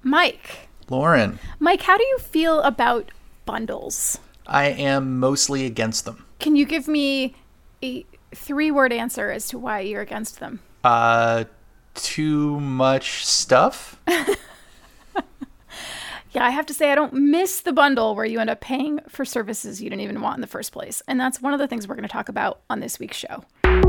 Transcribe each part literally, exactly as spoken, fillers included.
Mike. Lauren. Mike, how do you feel about bundles? I am mostly against them. Can you give me a three-word answer as to why you're against them? Uh, too much stuff? Yeah, I have to say I don't miss the bundle where you end up paying for services you didn't even want in the first place. And that's one of the things we're going to talk about on this week's show.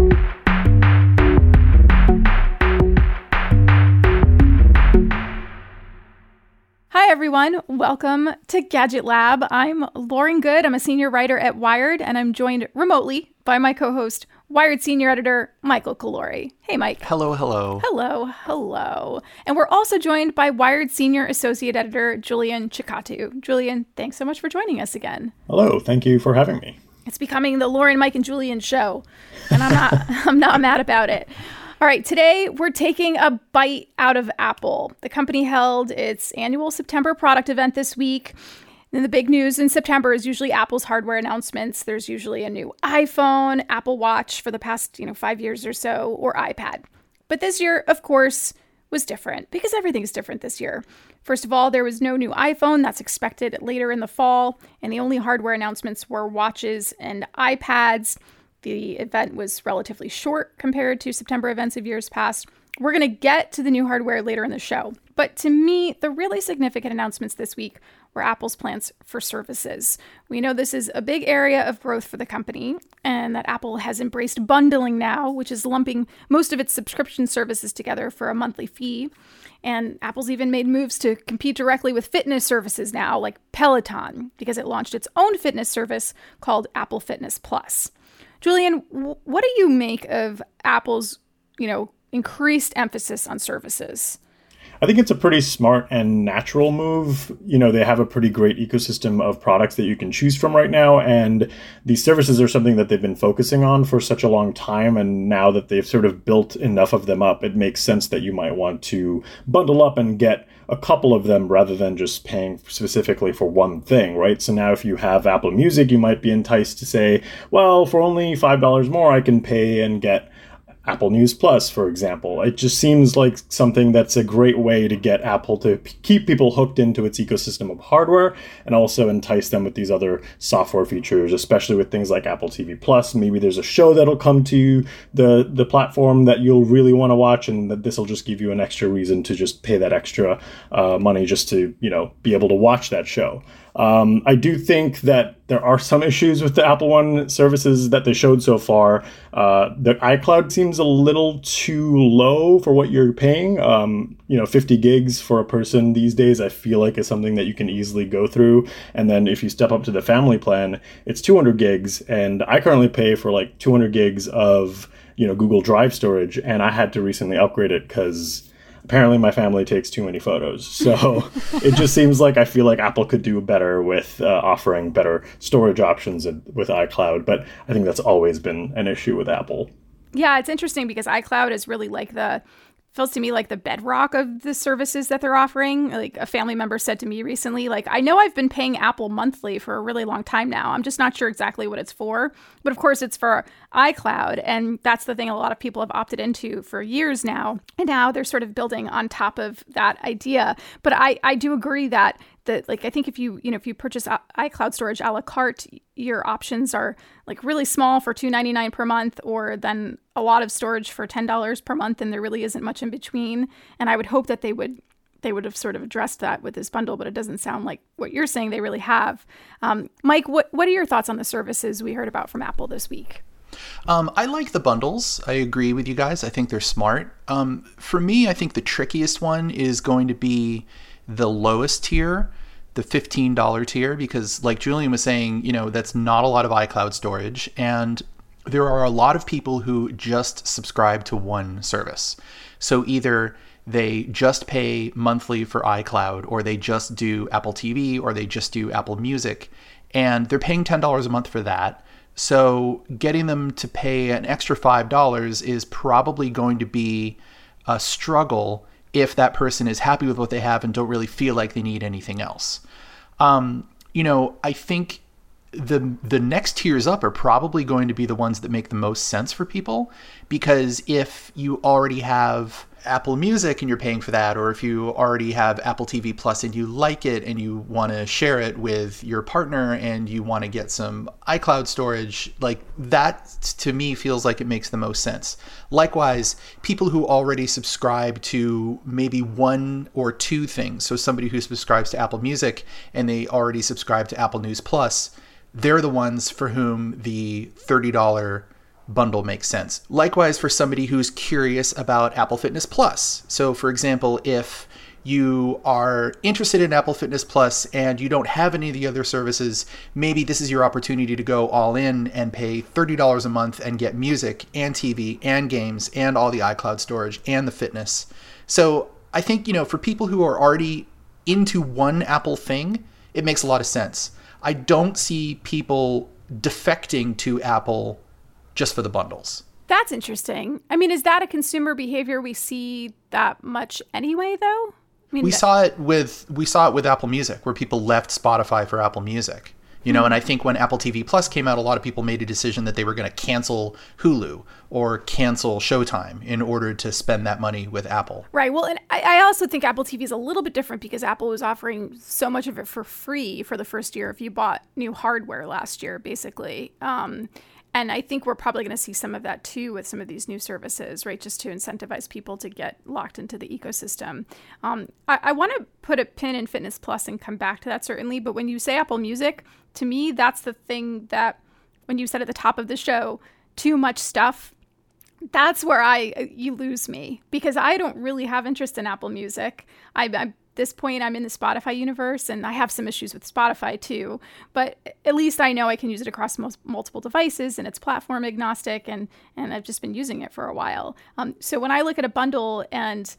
Hi, everyone. Welcome to Gadget Lab. I'm Lauren Good. I'm a senior writer at Wired, and I'm joined remotely by my co-host, Wired senior editor, Michael Calore. Hey, Mike. Hello, hello. Hello, hello. And we're also joined by Wired senior associate editor, Julian Cicatto. Julian, thanks so much for joining us again. Hello. Thank you for having me. It's becoming the Lauren, Mike, and Julian show, and I'm not, I'm not mad about it. All right, today we're taking a bite out of Apple. The company held its annual September product event this week. And the big news in September is usually Apple's hardware announcements. There's usually a new iPhone, Apple Watch for the past, you know, five years or so, or iPad. But this year, of course, was different because everything's different this year. First of all, there was no new iPhone. That's expected later in the fall. And the only hardware announcements were watches and iPads. The event was relatively short compared to September events of years past. We're going to get to the new hardware later in the show. But to me, the really significant announcements this week were Apple's plans for services. We know this is a big area of growth for the company, and that Apple has embraced bundling now, which is lumping most of its subscription services together for a monthly fee. And Apple's even made moves to compete directly with fitness services now, like Peloton, because it launched its own fitness service called Apple Fitness Plus. Julian, what do you make of Apple's, you know, increased emphasis on services? I think it's a pretty smart and natural move. You know, they have a pretty great ecosystem of products that you can choose from right now. And these services are something that they've been focusing on for such a long time. And now that they've sort of built enough of them up, it makes sense that you might want to bundle up and get a couple of them rather than just paying specifically for one thing, right? So now if you have Apple Music, you might be enticed to say, well, for only five dollars more, I can pay and get Apple News Plus, for example. It just seems like something that's a great way to get Apple to p- keep people hooked into its ecosystem of hardware and also entice them with these other software features, especially with things like Apple T V Plus. Maybe there's a show that'll come to the, the platform that you'll really want to watch, and that this will just give you an extra reason to just pay that extra uh, money just to, you know, be able to watch that show. Um, I do think that there are some issues with the Apple One services that they showed so far. Uh, the iCloud seems a little too low for what you're paying. Um, you know, fifty gigs for a person these days, I feel like is something that you can easily go through. And then if you step up to the family plan, it's two hundred gigs. And I currently pay for like two hundred gigs of, you know, Google Drive storage. And I had to recently upgrade it because apparently my family takes too many photos. So it just seems like I feel like Apple could do better with uh, offering better storage options with iCloud. But I think that's always been an issue with Apple. Yeah, it's interesting because iCloud is really like the, feels to me like the bedrock of the services that they're offering. Like a family member said to me recently, like, I know I've been paying Apple monthly for a really long time now. I'm just not sure exactly what it's for. But of course, it's for iCloud. And that's the thing a lot of people have opted into for years now. And now they're sort of building on top of that idea. But I, I do agree that that like I think if you you know if you purchase iCloud storage a la carte, your options are like really small for two dollars and ninety-nine cents per month, or then a lot of storage for ten dollars per month, and there really isn't much in between. And I would hope that they would they would have sort of addressed that with this bundle, but it doesn't sound like what you're saying they really have. Um, Mike, what what are your thoughts on the services we heard about from Apple this week? Um, I like the bundles. I agree with you guys. I think they're smart. Um, for me, I think the trickiest one is going to be the lowest tier, the fifteen dollars tier, because like Julian was saying, you know, that's not a lot of iCloud storage. And there are a lot of people who just subscribe to one service. So either they just pay monthly for iCloud, or they just do Apple T V, or they just do Apple Music, and they're paying ten dollars a month for that. So getting them to pay an extra five dollars is probably going to be a struggle if that person is happy with what they have and don't really feel like they need anything else. Um, you know, I think the the next tiers up are probably going to be the ones that make the most sense for people, because if you already have Apple Music and you're paying for that, or if you already have Apple T V Plus and you like it and you want to share it with your partner and you want to get some iCloud storage, like that to me feels like it makes the most sense. Likewise, people who already subscribe to maybe one or two things, so somebody who subscribes to Apple Music and they already subscribe to Apple News Plus, they're the ones for whom the thirty dollars bundle makes sense. Likewise, for somebody who's curious about Apple Fitness Plus. So for example, if you are interested in Apple Fitness Plus and you don't have any of the other services, maybe this is your opportunity to go all in and pay thirty dollars a month and get music and T V and games and all the iCloud storage and the fitness. So I think, you know, for people who are already into one Apple thing, it makes a lot of sense. I don't see people defecting to Apple just for the bundles. That's interesting. I mean, is that a consumer behavior we see that much anyway, though? I mean, we th- saw it with we saw it with Apple Music, where people left Spotify for Apple Music. You know, mm-hmm. and I think when Apple T V Plus came out, a lot of people made a decision that they were going to cancel Hulu or cancel Showtime in order to spend that money with Apple. Right. Well, and I, I also think Apple T V is a little bit different because Apple was offering so much of it for free for the first year if you bought new hardware last year, basically. Um, And I think we're probably going to see some of that too with some of these new services, right? Just to incentivize people to get locked into the ecosystem. Um, I, I want to put a pin in Fitness Plus and come back to that certainly. But when you say Apple Music, to me, that's the thing that when you said at the top of the show, too much stuff, that's where I you lose me because I don't really have interest in Apple Music. I, I this point I'm in the Spotify universe and I have some issues with Spotify too, but at least I know I can use it across most, multiple devices and it's platform agnostic and, and I've just been using it for a while. Um, so when I look at a bundle and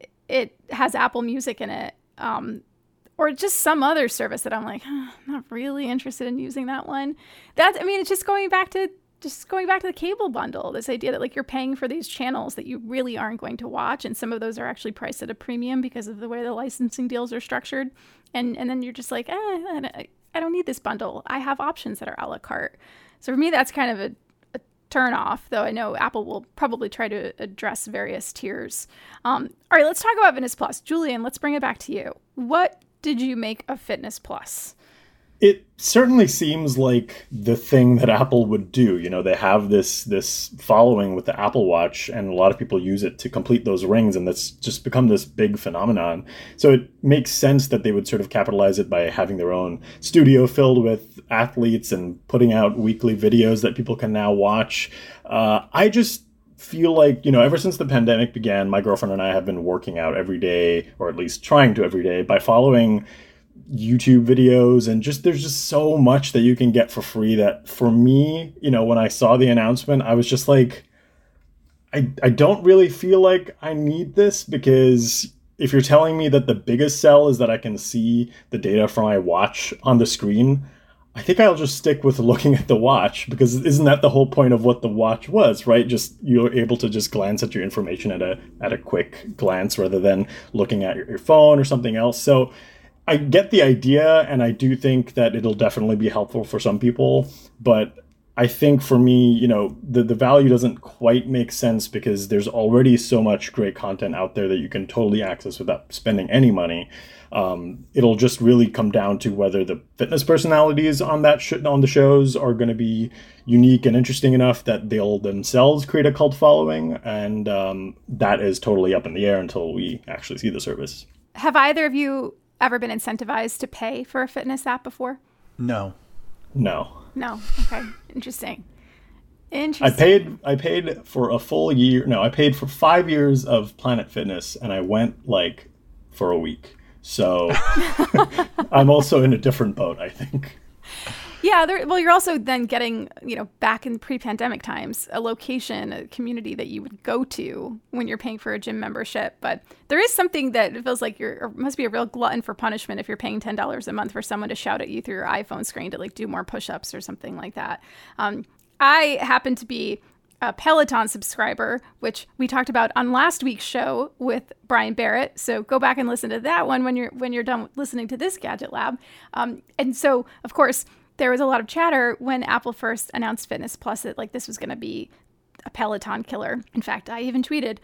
it has Apple Music in it, um, or just some other service that I'm like, huh, I'm not really interested in using that one. That's, I mean, it's just going back to Just going back to the cable bundle, this idea that like you're paying for these channels that you really aren't going to watch. And some of those are actually priced at a premium because of the way the licensing deals are structured. And and then you're just like, eh, I don't need this bundle. I have options that are a la carte. So for me, that's kind of a, a turn off, though I know Apple will probably try to address various tiers. Um, all right, let's talk about Fitness Plus. Julian, let's bring it back to you. What did you make of Fitness Plus? It certainly seems like the thing that Apple would do. You know, they have this this following with the Apple Watch, and a lot of people use it to complete those rings, and that's just become this big phenomenon. So it makes sense that they would sort of capitalize it by having their own studio filled with athletes and putting out weekly videos that people can now watch. Uh, I just feel like, you know, ever since the pandemic began, my girlfriend and I have been working out every day, or at least trying to every day, by following YouTube videos, and just there's just so much that you can get for free that for me, you know, when I saw the announcement, I was just like, I I don't really feel like I need this, because if you're telling me that the biggest sell is that I can see the data from my watch on the screen, I think I'll just stick with looking at the watch, because isn't that the whole point of what the watch was, right? Just you're able to just glance at your information at a at a quick glance rather than looking at your, your phone or something else. So I get the idea, and I do think that it'll definitely be helpful for some people, but I think for me, you know, the, the value doesn't quite make sense, because there's already so much great content out there that you can totally access without spending any money. Um, it'll just really come down to whether the fitness personalities on that sh- on the shows are going to be unique and interesting enough that they'll themselves create a cult following, and um, that is totally up in the air until we actually see the service. Have either of you ever been incentivized to pay for a fitness app before? No. No. No. Okay. Interesting. Interesting. I paid I paid for a full year. No, I paid for five years of Planet Fitness, and I went like for a week. So I'm also in a different boat, I think. Yeah, there, well, you're also then getting, you know, back in pre-pandemic times, a location, a community that you would go to when you're paying for a gym membership. But there is something that feels like you're, or must be a real glutton for punishment if you're paying ten dollars a month for someone to shout at you through your iPhone screen to like do more push-ups or something like that. Um, I happen to be a Peloton subscriber, which we talked about on last week's show with Brian Barrett. So go back and listen to that one when you're when you're done listening to this Gadget Lab. Um, and so, of course, there was a lot of chatter when Apple first announced Fitness Plus that like this was going to be a Peloton killer. In fact, I even tweeted,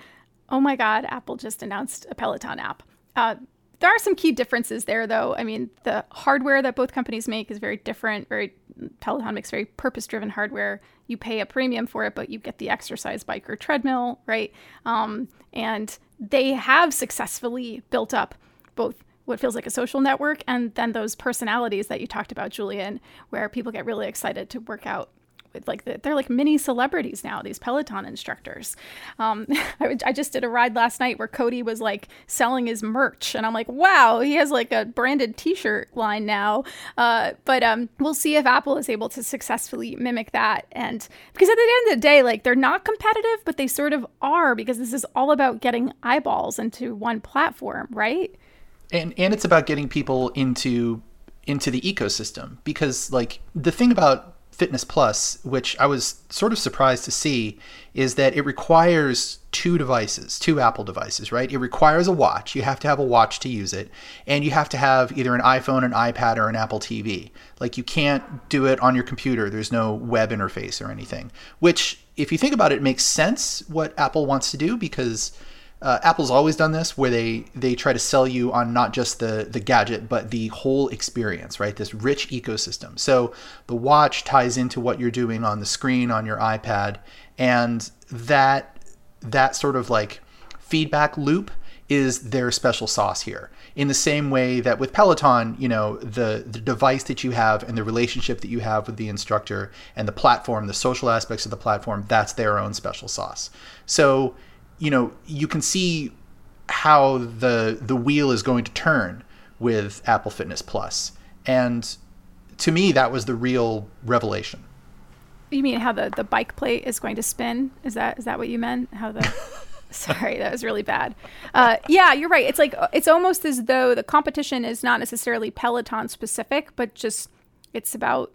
Oh my God, Apple just announced a Peloton app. Uh, there are some key differences there, though. I mean, the hardware that both companies make is very different. Very Peloton makes very purpose-driven hardware. You pay a premium for it, but you get the exercise bike or treadmill, right? Um, and they have successfully built up both what feels like a social network and then those personalities that you talked about, Julian, where people get really excited to work out with, like, the, they're like mini celebrities now, these Peloton instructors. Um, I, I just did a ride last night where Cody was like selling his merch, and I'm like, wow, he has like a branded t-shirt line now. Uh, but um, we'll see if Apple is able to successfully mimic that. And because at the end of the day, like, they're not competitive, but they sort of are, because this is all about getting eyeballs into one platform, right? And and it's about getting people into into the ecosystem, because like the thing about Fitness Plus, which I was sort of surprised to see, is that it requires two devices, two Apple devices, right? It requires a watch. You have to have a watch to use it. And you have to have either an iPhone, an iPad, or an Apple T V. Like, you can't do it on your computer. There's no web interface or anything, which, if you think about it, makes sense what Apple wants to do, because Uh, Apple's always done this, where they, they try to sell you on not just the, the gadget, but the whole experience, right? This rich ecosystem. So the watch ties into what you're doing on the screen on your iPad, and that that sort of like feedback loop is their special sauce here. In the same way that with Peloton, you know, the, the device that you have and the relationship that you have with the instructor and the platform, the social aspects of the platform, that's their own special sauce. So, you know, you can see how the the wheel is going to turn with Apple Fitness Plus. And to me, that was the real revelation. You mean how the, the bike plate is going to spin? Is that is that what you meant? How the Sorry, that was really bad. Uh, yeah, you're right. It's like, it's almost as though the competition is not necessarily Peloton specific, but just it's about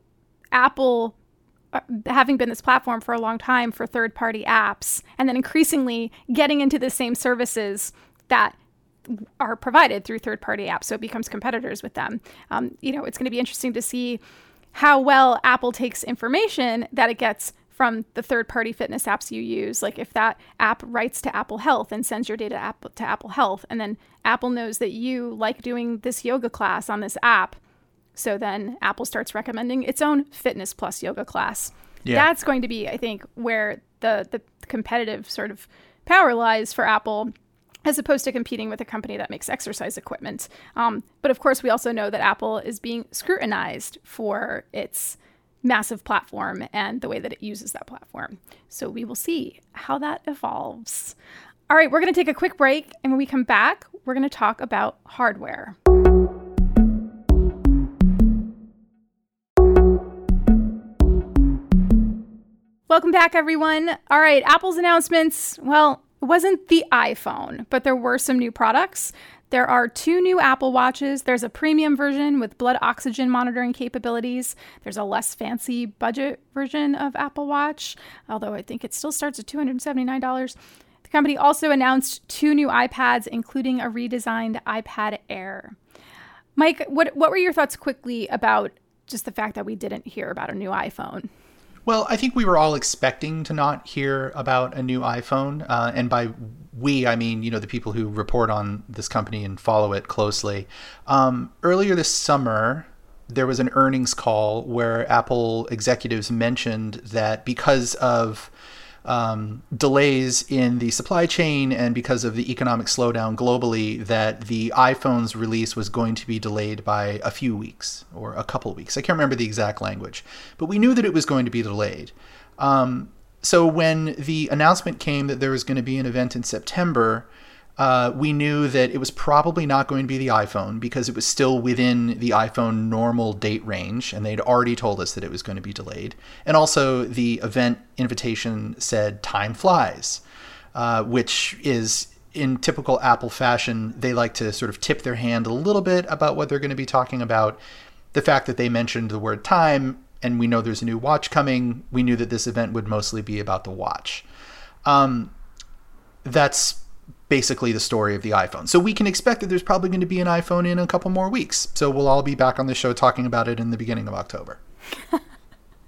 Apple having been this platform for a long time for third-party apps, and then increasingly getting into the same services that are provided through third-party apps, so it becomes competitors with them. Um, you know, it's going to be interesting to see how well Apple takes information that it gets from the third-party fitness apps you use. Like, if that app writes to Apple Health and sends your data app to Apple Health, and then Apple knows that you like doing this yoga class on this app, so then Apple starts recommending its own Fitness Plus yoga class. Yeah. That's going to be, I think, where the, the competitive sort of power lies for Apple, as opposed to competing with a company that makes exercise equipment. Um, but of course, we also know that Apple is being scrutinized for its massive platform and the way that it uses that platform. So we will see how that evolves. All right, we're going to take a quick break. And when we come back, we're going to talk about hardware. Welcome back, everyone. All right, Apple's announcements. Well, it wasn't the iPhone, but there were some new products. There are two new Apple Watches. There's a premium version with blood oxygen monitoring capabilities. There's a less fancy budget version of Apple Watch, although I think it still starts at two hundred seventy-nine dollars. The company also announced two new iPads, including a redesigned iPad Air. Mike, what what were your thoughts quickly about just the fact that we didn't hear about a new iPhone? Well, I think we were all expecting to not hear about a new iPhone. Uh, and by we, I mean, you know, the people who report on this company and follow it closely. Um, earlier this summer, there was an earnings call where Apple executives mentioned that because of um, delays in the supply chain and because of the economic slowdown globally, that the iPhone's release was going to be delayed by a few weeks or a couple of weeks. I can't remember the exact language, but we knew that it was going to be delayed. Um, so when the announcement came that there was going to be an event in September, uh, we knew that it was probably not going to be the iPhone because it was still within the iPhone normal date range, and they'd already told us that it was going to be delayed. And also the event invitation said time flies, uh, which is in typical Apple fashion. They like to sort of tip their hand a little bit about what they're going to be talking about. The fact that they mentioned the word time, and we know there's a new watch coming, we knew that this event would mostly be about the watch. Um, that's basically the story of the iPhone. So we can expect that there's probably going to be an iPhone in a couple more weeks. So we'll all be back on the show talking about it in the beginning of October.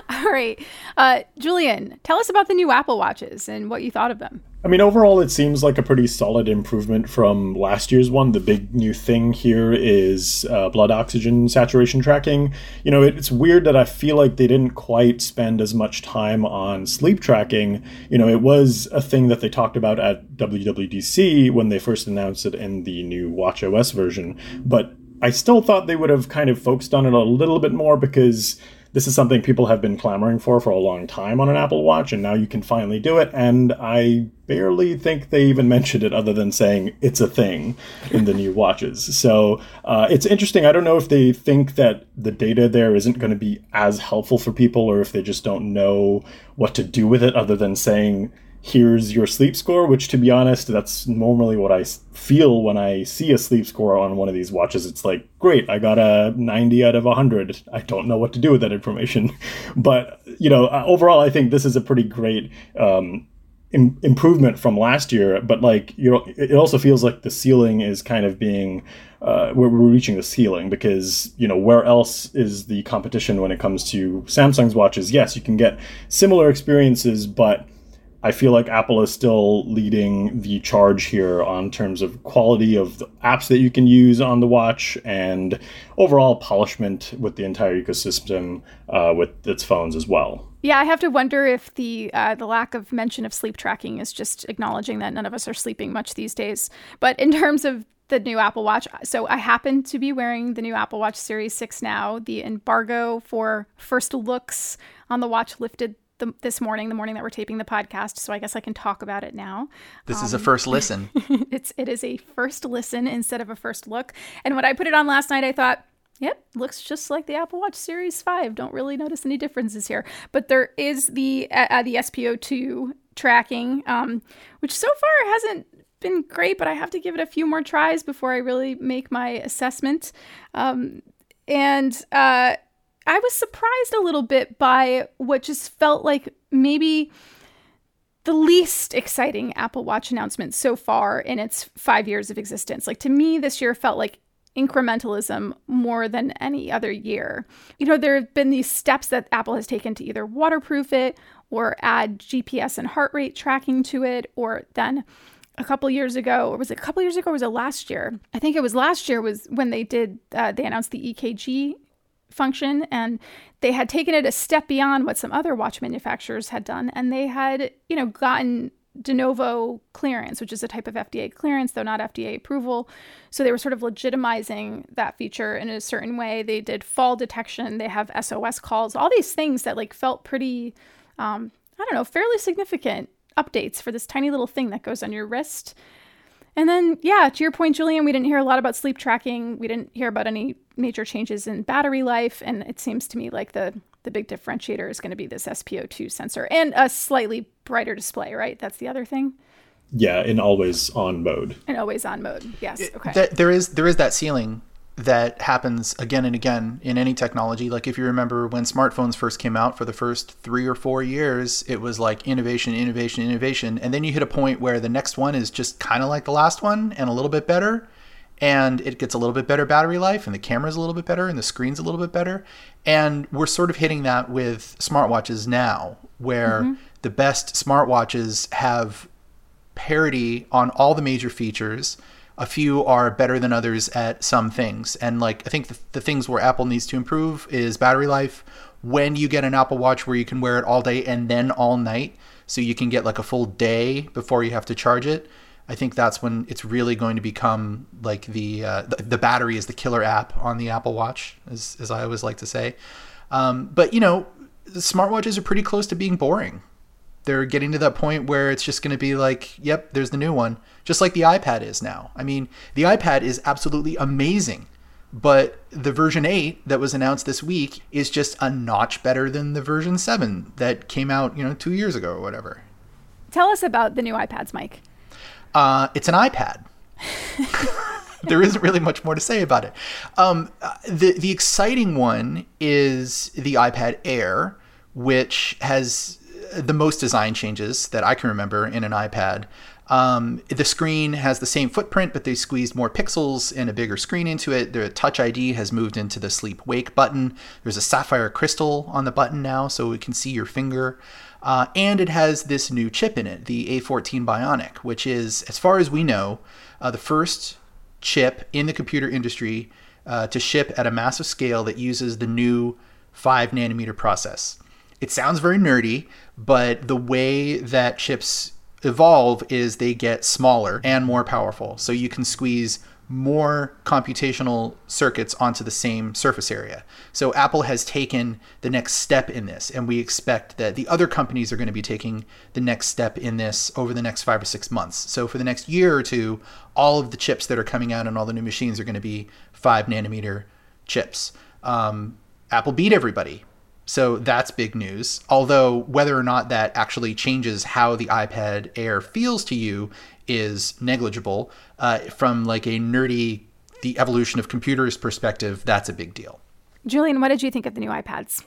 All right. Uh, Julian, tell us about the new Apple Watches and what you thought of them. I mean, overall, it seems like a pretty solid improvement from last year's one. The big new thing here is uh, blood oxygen saturation tracking. You know, it, it's weird that I feel like they didn't quite spend as much time on sleep tracking. You know, it was a thing that they talked about at W W D C when they first announced it in the new watchOS version. But I still thought they would have kind of focused on it a little bit more, because this is something people have been clamoring for for a long time on an Apple Watch, and now you can finally do it. And I barely think they even mentioned it other than saying it's a thing in the new watches. So uh, it's interesting. I don't know if they think that the data there isn't going to be as helpful for people, or if they just don't know what to do with it other than saying, here's your sleep score, which, to be honest, that's normally what I feel when I see a sleep score on one of these watches. It's like, great, I got a ninety out of one hundred. I don't know what to do with that information. But, you know, overall, I think this is a pretty great um, im- improvement from last year. But, like, you know, it also feels like the ceiling is kind of being, uh, we're, we're reaching the ceiling, because, you know, where else is the competition when it comes to Samsung's watches? Yes, you can get similar experiences, but I feel like Apple is still leading the charge here on terms of quality of the apps that you can use on the watch and overall polishment with the entire ecosystem uh, with its phones as well. Yeah, I have to wonder if the uh, the lack of mention of sleep tracking is just acknowledging that none of us are sleeping much these days. But in terms of the new Apple Watch, so I happen to be wearing the new Apple Watch Series six now. The embargo for first looks on the watch lifted The, this morning, the morning that we're taping the podcast, so I guess I can talk about it now. This um, is a first listen. it's it is a first listen instead of a first look. And when I put it on last night, I thought, yep, looks just like the Apple Watch Series five. Don't really notice any differences here. But there is the uh, the S P O two tracking, um, which so far hasn't been great, but I have to give it a few more tries before I really make my assessment. Um, and uh I was surprised a little bit by what just felt like maybe the least exciting Apple Watch announcement so far in its five years of existence. Like, to me, this year felt like incrementalism more than any other year. You know, there have been these steps that Apple has taken to either waterproof it or add G P S and heart rate tracking to it, or then a couple years ago, or was it a couple years ago, or was it last year? I think it was last year was when they did, uh, they announced the E K G function, and they had taken it a step beyond what some other watch manufacturers had done, and they had, you know, gotten de novo clearance, which is a type of F D A clearance, though not F D A approval. So they were sort of legitimizing that feature in a certain way. They did fall detection, they have S O S calls, all these things that like felt pretty, um, I don't know, fairly significant updates for this tiny little thing that goes on your wrist. And then, yeah, to your point, Julian, we didn't hear a lot about sleep tracking. We didn't hear about any major changes in battery life. And it seems to me like the, the big differentiator is going to be this S P O two sensor and a slightly brighter display, right? That's the other thing. Yeah, in always on mode. In always on mode. Yes. Okay. Th- there is there is that ceiling that happens again and again in any technology. Like, if you remember when smartphones first came out, for the first three or four years, it was like innovation, innovation, innovation. And then you hit a point where the next one is just kind of like the last one and a little bit better. And it gets a little bit better battery life, and the camera's a little bit better, and the screen's a little bit better. And we're sort of hitting that with smartwatches now, where mm-hmm. the best smartwatches have parity on all the major features. A few are better than others at some things. And like, I think the, the things where Apple needs to improve is battery life. When you get an Apple Watch where you can wear it all day and then all night, so you can get like a full day before you have to charge it, I think that's when it's really going to become like the uh, the, the battery is the killer app on the Apple Watch, as, as I always like to say. Um, but, you know, the smartwatches are pretty close to being boring. They're getting to that point where it's just going to be like, yep, there's the new one. Just like the iPad is now. I mean, the iPad is absolutely amazing, but the version eight that was announced this week is just a notch better than the version seven that came out, you know, two years ago or whatever. Tell us about the new iPads, Mike. Uh, it's an iPad. There isn't really much more to say about it. Um, the the exciting one is the iPad Air, which has the most design changes that I can remember in an iPad. Um, the screen has the same footprint, but they squeezed more pixels and a bigger screen into it. The Touch I D has moved into the sleep wake button. There's a sapphire crystal on the button now, so it can see your finger. Uh, and it has this new chip in it, the A fourteen Bionic, which is, as far as we know, uh, the first chip in the computer industry uh, to ship at a massive scale that uses the new five nanometer process. It sounds very nerdy, but the way that chips evolve is they get smaller and more powerful. So you can squeeze more computational circuits onto the same surface area. So Apple has taken the next step in this, and we expect that the other companies are going to be taking the next step in this over the next five or six months. So for the next year or two, all of the chips that are coming out on all the new machines are going to be five nanometer chips. Um, Apple beat everybody. So that's big news. Although whether or not that actually changes how the iPad Air feels to you is negligible. Uh, from like a nerdy, the evolution of computers perspective, that's a big deal. Julian, what did you think of the new iPads?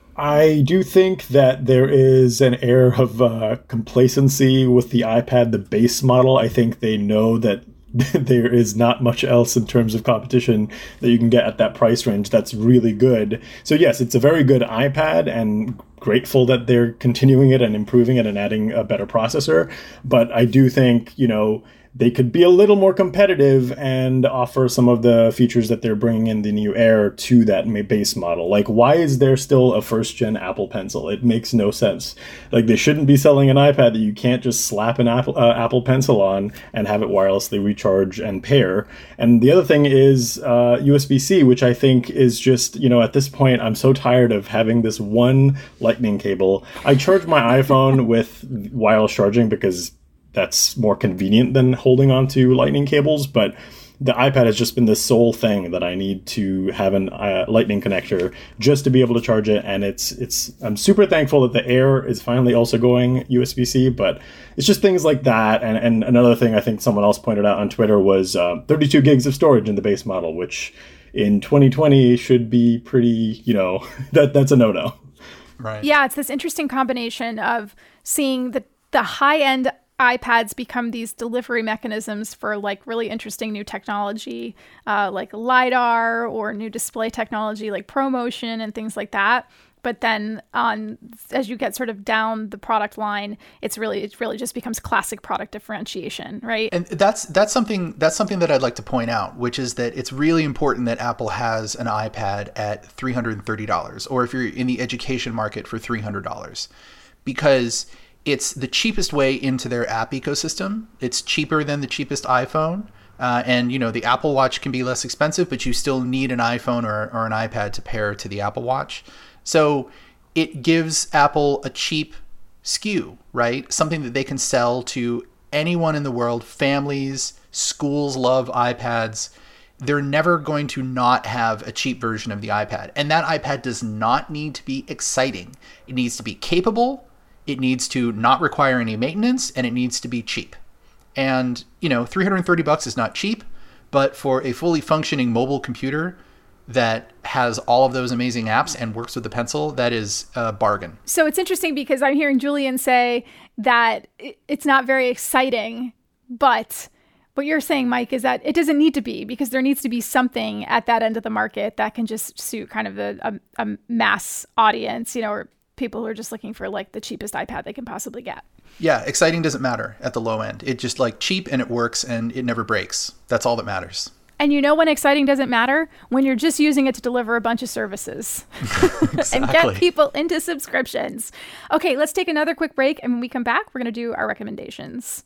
I do think that there is an air of uh, complacency with the iPad, the base model. I think they know that there is not much else in terms of competition that you can get at that price range that's really good. So yes, it's a very good iPad, and grateful that they're continuing it and improving it and adding a better processor. But I do think, you know, they could be a little more competitive and offer some of the features that they're bringing in the new Air to that base model. Like, why is there still a first-gen Apple Pencil? It makes no sense. Like, they shouldn't be selling an iPad that you can't just slap an Apple, uh, Apple Pencil on and have it wirelessly recharge and pair. And the other thing is uh, U S B C, which I think is just, you know, at this point, I'm so tired of having this one Lightning cable. I charge my iPhone with wireless charging because that's more convenient than holding on to Lightning cables, but the iPad has just been the sole thing that I need to have an uh, Lightning connector just to be able to charge it. And it's, it's, I'm super thankful that the Air is finally also going U S B C, but it's just things like that. And, and another thing I think someone else pointed out on Twitter was uh, thirty-two gigs of storage in the base model, which in twenty twenty should be pretty, you know, that that's a no-no. Right. Yeah, it's this interesting combination of seeing the, the high-end iPads become these delivery mechanisms for like really interesting new technology, uh, like LiDAR or new display technology like ProMotion and things like that. But then on as you get sort of down the product line, it's really it really just becomes classic product differentiation, right? And that's that's something that's something that I'd like to point out, which is that it's really important that Apple has an iPad at three hundred thirty dollars, or if you're in the education market for three hundred dollars, because it's the cheapest way into their app ecosystem. It's cheaper than the cheapest iPhone. Uh, and, you know, the Apple Watch can be less expensive, but you still need an iPhone or, or an iPad to pair to the Apple Watch. So it gives Apple a cheap S K U, right? Something that they can sell to anyone in the world. Families, schools love iPads. They're never going to not have a cheap version of the iPad. And that iPad does not need to be exciting. It needs to be capable. It needs to not require any maintenance, and it needs to be cheap. And, you know, three hundred thirty bucks is not cheap, but for a fully functioning mobile computer that has all of those amazing apps and works with the Pencil, that is a bargain. So it's interesting because I'm hearing Julian say that it's not very exciting, but what you're saying, Mike, is that it doesn't need to be, because there needs to be something at that end of the market that can just suit kind of a, a, a mass audience, you know, or people who are just looking for like the cheapest iPad they can possibly get. Yeah, exciting doesn't matter at the low end. It just like cheap and it works and it never breaks. That's all that matters. And you know when exciting doesn't matter? When you're just using it to deliver a bunch of services Exactly. and get people into subscriptions. Okay, let's take another quick break. And when we come back, we're going to do our recommendations.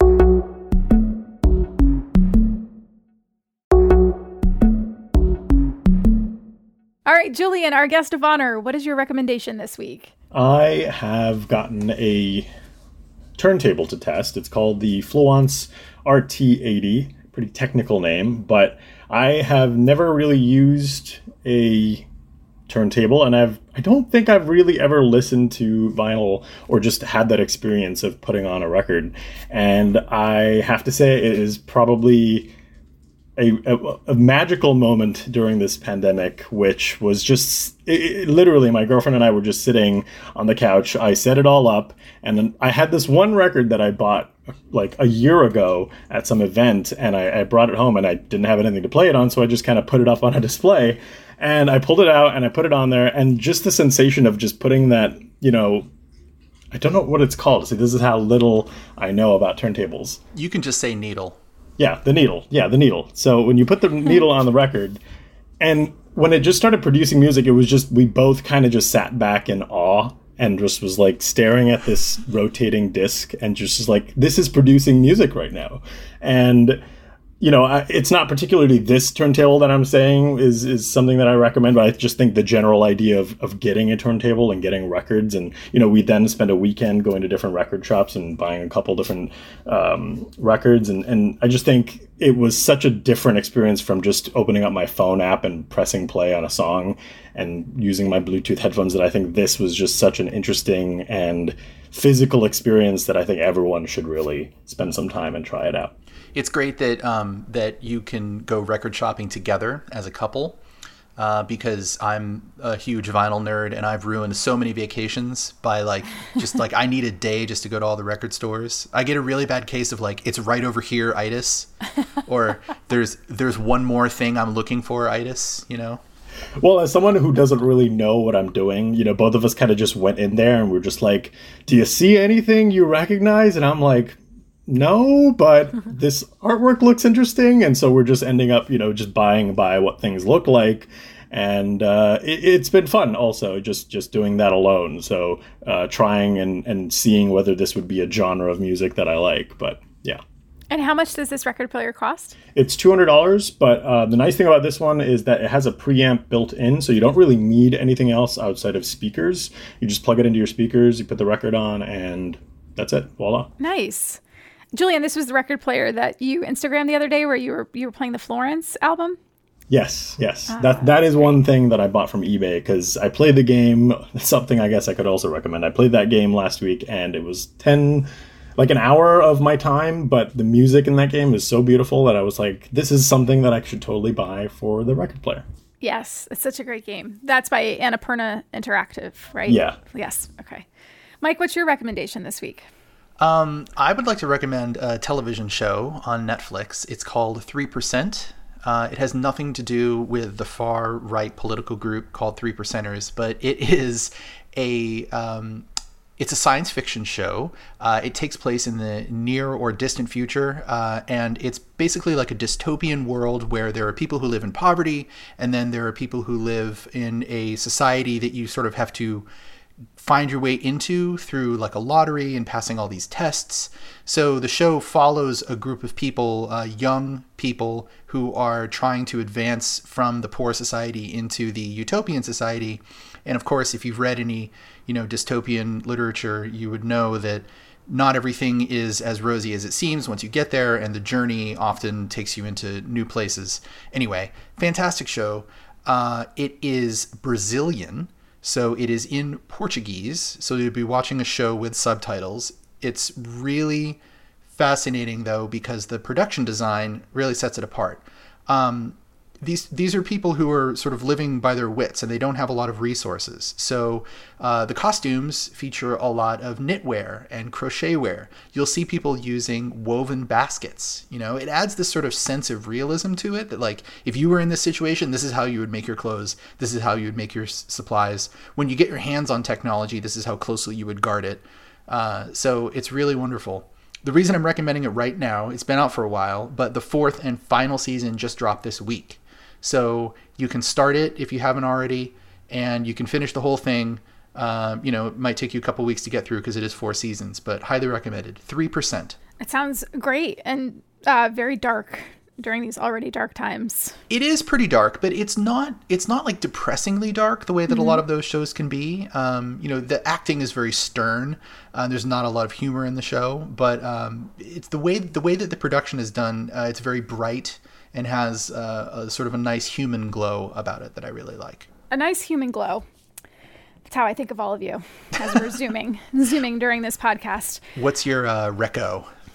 All right, Julian, our guest of honor, what is your recommendation this week? I have gotten a turntable to test. It's called the Fluence R T eighty. Pretty technical name, but I have never really used a turntable, and I've I don't think I've really ever listened to vinyl or just had that experience of putting on a record. And I have to say it is probably a, a, a magical moment during this pandemic, which was just it, it, literally my girlfriend and I were just sitting on the couch. I set it all up, and then I had this one record that I bought like a year ago at some event, and I, I brought it home, and I didn't have anything to play it on, so I just kind of put it up on a display, and I pulled it out and I put it on there, and just the sensation of just putting that, you know, I don't know what it's called. See, this is how little I know about turntables. You can just say needle. Yeah, the needle. Yeah, the needle. So when you put the needle on the record, and when it just started producing music, it was just, we both kind of just sat back in awe and just was like staring at this rotating disc and just was like, this is producing music right now. And, you know, I, it's not particularly this turntable that I'm saying is, is something that I recommend, but I just think the general idea of, of getting a turntable and getting records. And, you know, we then spend a weekend going to different record shops and buying a couple different um, records. And, and I just think it was such a different experience from just opening up my phone app and pressing play on a song and using my Bluetooth headphones, that I think this was just such an interesting and physical experience that I think everyone should really spend some time and try it out. It's great that um, that you can go record shopping together as a couple, uh, because I'm a huge vinyl nerd and I've ruined so many vacations by like just like I need a day just to go to all the record stores. I get a really bad case of like it's right over here itis, or there's there's one more thing I'm looking for itis, you know. Well, as someone who doesn't really know what I'm doing, you know, both of us kind of just went in there and we're just like, do you see anything you recognize? And I'm like, no, but this artwork looks interesting. And so we're just ending up, you know, just buying by what things look like. And uh, it, it's been fun also, just, just doing that alone. So uh, trying and, and seeing whether this would be a genre of music that I like. But yeah. And how much does this record player cost? It's two hundred dollars, but uh, the nice thing about this one is that it has a preamp built in, so you don't really need anything else outside of speakers. You just plug it into your speakers, you put the record on, and that's it. Voila. Nice. Julian, this was the record player that you Instagrammed the other day where you were you were playing the Florence album? Yes, yes. Ah, that that is one thing that I bought from eBay because I played the game. Something I guess I could also recommend. I played that game last week, and it was ten... like an hour of my time, but the music in that game is so beautiful that I was like, this is something that I should totally buy for the record player. Yes, it's such a great game. That's by Annapurna Interactive, right? Yeah. Yes, okay. Mike, what's your recommendation this week? Um, I would like to recommend a television show on Netflix. It's called three percent. Uh, it has nothing to do with the far-right political group called Three Percenters, but it is a... Um, It's a science fiction show. Uh, it takes place in the near or distant future, uh, and it's basically like a dystopian world where there are people who live in poverty, and then there are people who live in a society that you sort of have to find your way into through like a lottery and passing all these tests. So the show follows a group of people, uh, young people, who are trying to advance from the poor society into the utopian society. And of course, if you've read any, you know, dystopian literature, you would know that not everything is as rosy as it seems once you get there, and the journey often takes you into new places. Anyway, fantastic show. Uh, it is Brazilian, so it is in Portuguese, so you'll be watching a show with subtitles. It's really fascinating, though, because the production design really sets it apart. Um, These these are people who are sort of living by their wits, and they don't have a lot of resources. So uh, the costumes feature a lot of knitwear and crochetwear. You'll see people using woven baskets. You know, it adds this sort of sense of realism to it, that like if you were in this situation, this is how you would make your clothes. This is how you would make your s- supplies. When you get your hands on technology, this is how closely you would guard it. Uh, so it's really wonderful. The reason I'm recommending it right now, it's been out for a while, but the fourth and final season just dropped this week. So you can start it if you haven't already, and you can finish the whole thing. Um, you know, it might take you a couple weeks to get through because it is four seasons, but highly recommended. three percent. It sounds great and uh, very dark during these already dark times. It is pretty dark, but it's not it's not like depressingly dark the way that mm-hmm. a lot of those shows can be. Um, you know, the acting is very stern. Uh, there's not a lot of humor in the show, but um, it's the way the way that the production is done. Uh, it's very bright and has uh, a sort of a nice human glow about it that I really like. A nice human glow. That's how I think of all of you as we're zooming, zooming during this podcast. What's your uh, reco?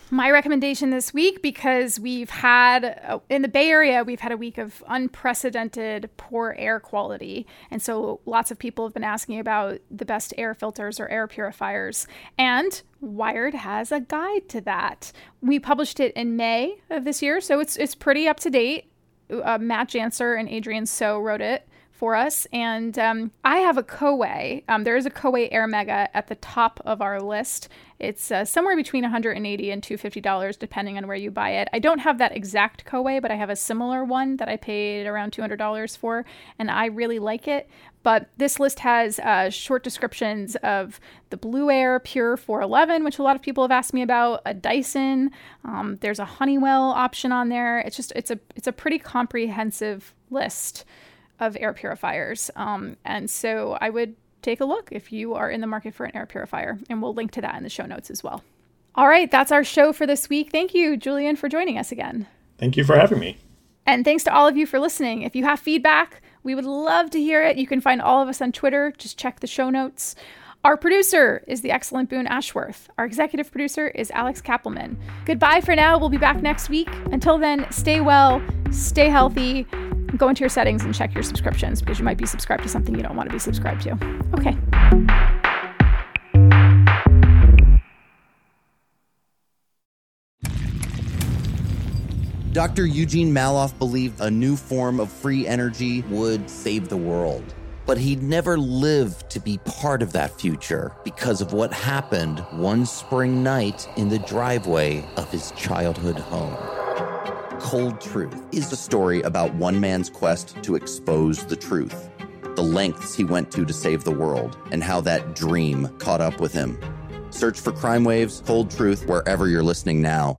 My recommendation this week, because we've had, uh, in the Bay Area, we've had a week of unprecedented poor air quality. And so lots of people have been asking about the best air filters or air purifiers. And Wired has a guide to that. We published it in May of this year, so it's it's pretty up to date. Uh, Matt Janser and Adrian So wrote it for us. And um, I have a Coway. Um, there is a Coway Air Mega at the top of our list. It's uh, somewhere between one hundred eighty dollars and two hundred fifty dollars, depending on where you buy it. I don't have that exact Coway, but I have a similar one that I paid around two hundred dollars for, and I really like it. But this list has uh, short descriptions of the Blue Air Pure four eleven, which a lot of people have asked me about, a Dyson. Um, there's a Honeywell option on there. It's just it's a it's a pretty comprehensive list of air purifiers. Um, and so I would take a look if you are in the market for an air purifier, and we'll link to that in the show notes as well. All right, that's our show for this week. Thank you, Julian, for joining us again. Thank you for having me. And thanks to all of you for listening. If you have feedback, we would love to hear it. You can find all of us on Twitter. Just check the show notes. Our producer is the excellent Boone Ashworth. Our executive producer is Alex Kappelman. Goodbye for now. We'll be back next week. Until then, stay well, stay healthy. Go into your settings and check your subscriptions, because you might be subscribed to something you don't want to be subscribed to. Okay. Doctor Eugene Maloff believed a new form of free energy would save the world. But he'd never lived to be part of that future because of what happened one spring night in the driveway of his childhood home. Cold Truth is a story about one man's quest to expose the truth, the lengths he went to to save the world, and how that dream caught up with him. Search for Crime Waves, Cold Truth, wherever you're listening now.